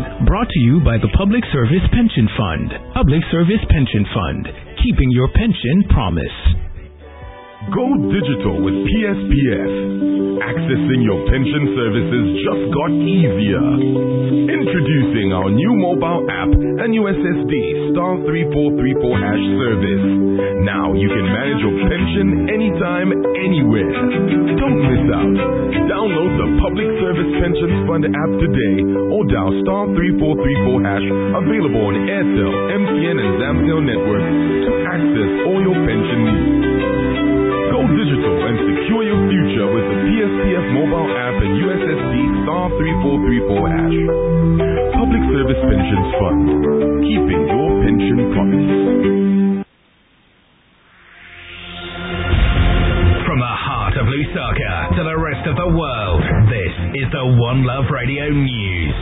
brought to you by the Public Service Pension Fund. Public Service Pension Fund, keeping your pension promise. Go digital with PSPF. Accessing your pension services just got easier. Introducing our new mobile app and USSD *3434# service. Now you can manage your pension anytime, anywhere. Don't miss out. Download the Public Service Pension Fund app today or dial *3434# available on Airtel, MTN and Zamtel networks to access all your pension needs. Go digital and secure your future with the PSPF mobile app and USSD *3434#. Public Service Pensions Fund, keeping your pension promise. From the heart of Lusaka to the rest of the world, this is the One Love Radio News.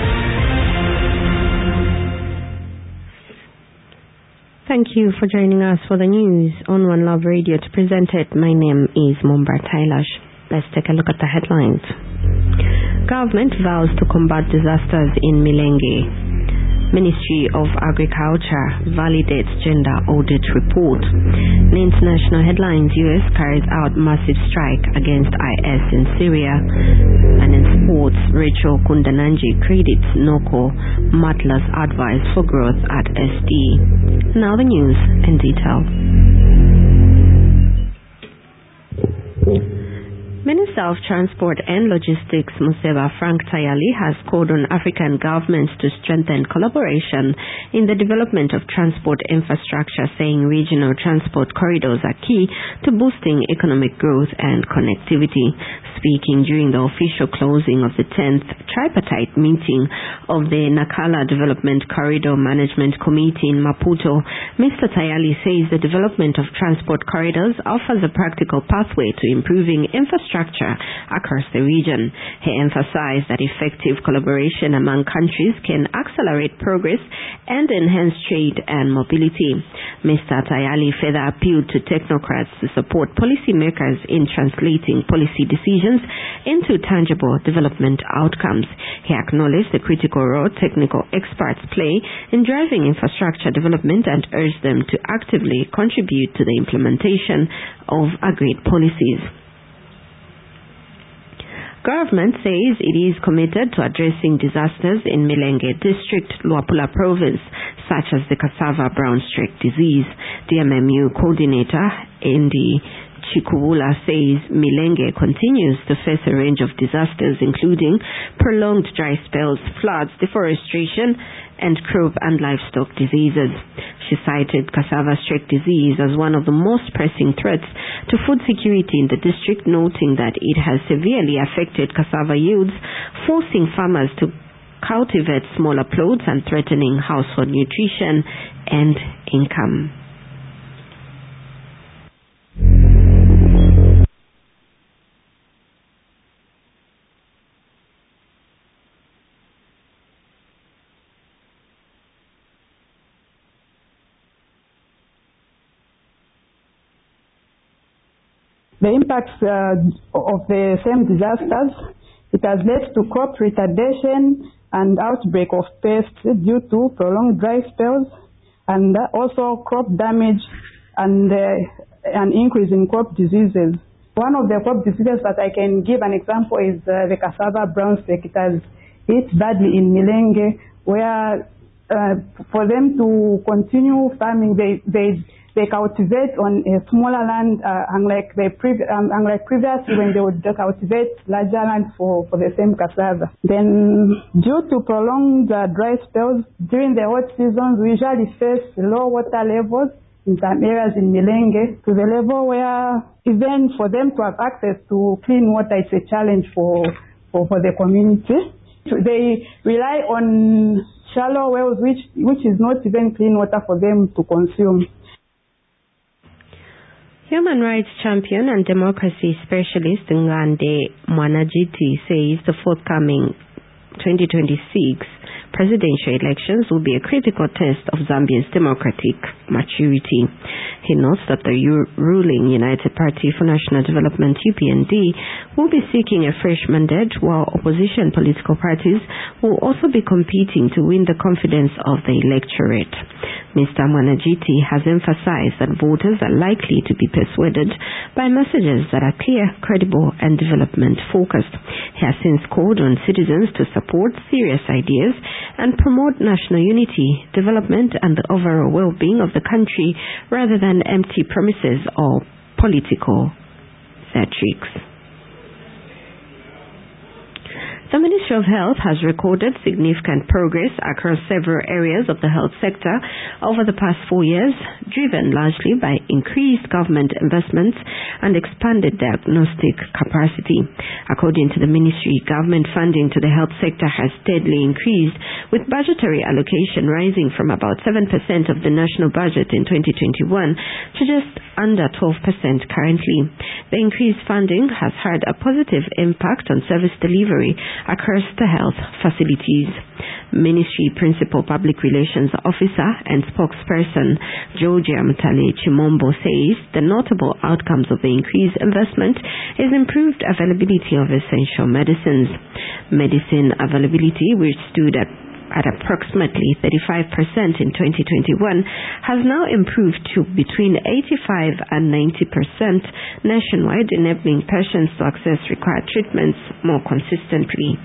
Thank you for joining us for the news on One Love Radio. To present it, my name is Mumba Tailash. Let's take a look at the headlines. Government vows to combat disasters in Milenge. Ministry of Agriculture validates gender audit report. In international headlines, US carries out massive strike against IS in Syria. And in sports, Rachel Kundananji credits Noko Matla's advice for growth at SD. Now the news in detail. Minister of Transport and Logistics Museva Frank Tayali has called on African governments to strengthen collaboration in the development of transport infrastructure, saying regional transport corridors are key to boosting economic growth and connectivity. Speaking during the official closing of the 10th tripartite meeting of the Nakala Development Corridor Management Committee in Maputo, Mr. Tayali says the development of transport corridors offers a practical pathway to improving infrastructure across the region. He emphasized that effective collaboration among countries can accelerate progress and enhance trade and mobility. Mr. Tayali further appealed to technocrats to support policymakers in translating policy decisions into tangible development outcomes. He acknowledged the critical role technical experts play in driving infrastructure development and urged them to actively contribute to the implementation of agreed policies. Government says it is committed to addressing disasters in Milenge District, Luapula Province, such as the cassava brown streak disease. The MMU coordinator, Andy Chikubula, says Milenge continues to face a range of disasters, including prolonged dry spells, floods, deforestation, and crop and livestock diseases. She cited cassava streak disease as one of the most pressing threats to food security in the district, noting that it has severely affected cassava yields, forcing farmers to cultivate smaller plots and threatening household nutrition and income. The impacts of the same disasters, it has led to crop retardation and outbreak of pests due to prolonged dry spells, and also crop damage and an increase in crop diseases. One of the crop diseases that I can give an example is the cassava brown streak. It has hit badly in Milenge, where for them to continue farming, they cultivate on a smaller land, unlike previously when they would cultivate larger land for the same cassava. Then, due to prolonged dry spells during the hot seasons, we usually face low water levels in some areas in Milenge, to the level where even for them to have access to clean water is a challenge for the community. They rely on shallow wells, which is not even clean water for them to consume. Human rights champion and democracy specialist Ngande Mwanajiti says the forthcoming 2026 Presidential elections will be a critical test of Zambia's democratic maturity. He notes that the ruling United Party for National Development UPND will be seeking a fresh mandate, while opposition political parties will also be competing to win the confidence of the electorate. Mr. Mwanajiti has emphasized that voters are likely to be persuaded by messages that are clear, credible, and development-focused. He has since called on citizens to support serious ideas and promote national unity, development, and the overall well-being of the country rather than empty promises or political theatrics. The Ministry of Health has recorded significant progress across several areas of the health sector over the past 4 years, driven largely by increased government investments and expanded diagnostic capacity. According to the Ministry, government funding to the health sector has steadily increased, with budgetary allocation rising from about 7% of the national budget in 2021 to just under 12% currently. The increased funding has had a positive impact on service delivery across the health facilities. Ministry Principal Public Relations Officer and spokesperson Georgia Mutale Chimombo says the notable outcomes of the increased investment is improved availability of essential medicines. Medicine availability, which stood at approximately 35% in 2021, has now improved to between 85 and 90% nationwide, enabling patients to access required treatments more consistently.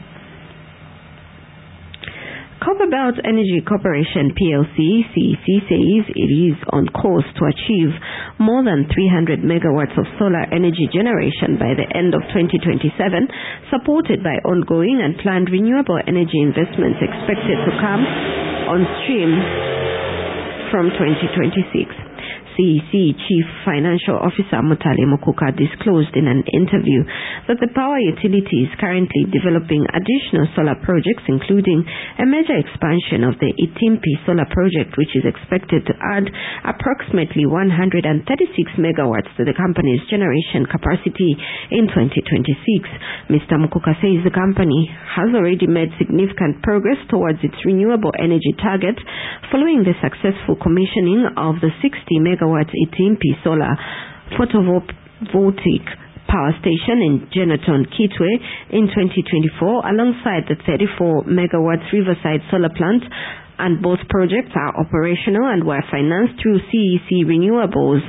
Copperbelt Energy Corporation PLC, CEC, says it is on course to achieve more than 300 megawatts of solar energy generation by the end of 2027, supported by ongoing and planned renewable energy investments expected to come on stream from 2026. CEC Chief Financial Officer Mutale Mukuka disclosed in an interview that the power utility is currently developing additional solar projects, including a major expansion of the Itimpi solar project, which is expected to add approximately 136 megawatts to the company's generation capacity in 2026. Mr. Mukuka says the company has already made significant progress towards its renewable energy target following the successful commissioning of the 60 megawatt Itimpi solar photovoltaic power station in Geneton, Kitwe in 2024, alongside the 34 megawatts Riverside solar plant, and both projects are operational and were financed through CEC Renewables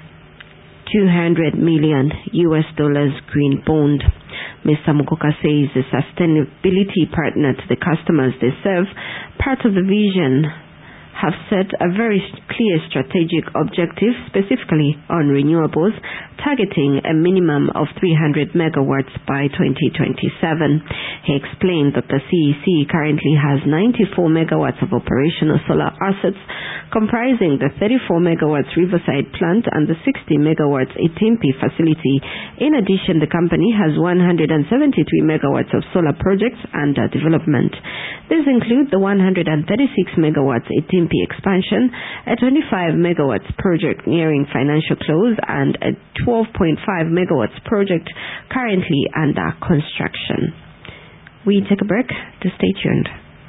$200 million green bond. Mr. Mukuka says the sustainability partner to the customers they serve, part of the vision, have set a very clear strategic objective specifically on renewables, targeting a minimum of 300 megawatts by 2027. He explained that the CEC currently has 94 megawatts of operational solar assets, comprising the 34 megawatts Riverside plant and the 60 megawatts Itimpi facility. In addition, the company has 173 megawatts of solar projects under development. These include the 136 megawatts Itimpi expansion, a 25 megawatts project nearing financial close, and a 12.5 megawatts project currently under construction. We take a break to stay tuned.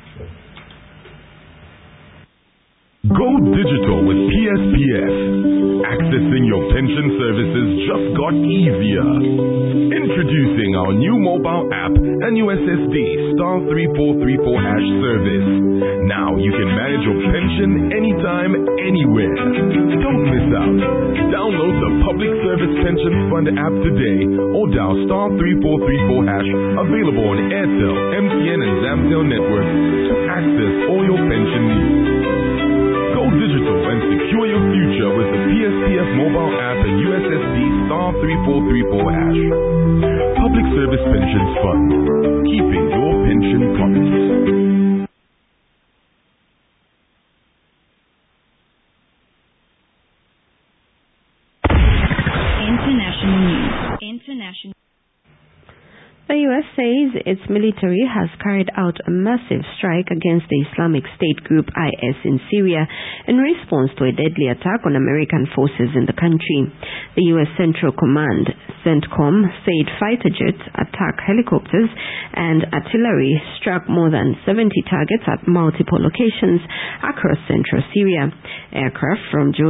Go digital with PSPF. Accessing your pension services just got easier. Introducing our new mobile app and USSD *3434# service. Now you can manage your pension anytime, anywhere. Don't miss out. Download the Public Service Pension Fund app today or dial *3434#, available on Airtel, MTN, and Zamtel networks to access all your pension needs. Go digital and secure your future with the PSPF mobile app and USSD *3434#. Public Service Pension Fund, keeping your pension promise. International news. The U.S. says its military has carried out a massive strike against the Islamic State group IS in Syria in response to a deadly attack on American forces in the country. The U.S. Central Command, CENTCOM, said fighter jets, attack helicopters, and artillery struck more than 70 targets at multiple locations across central Syria. Aircraft from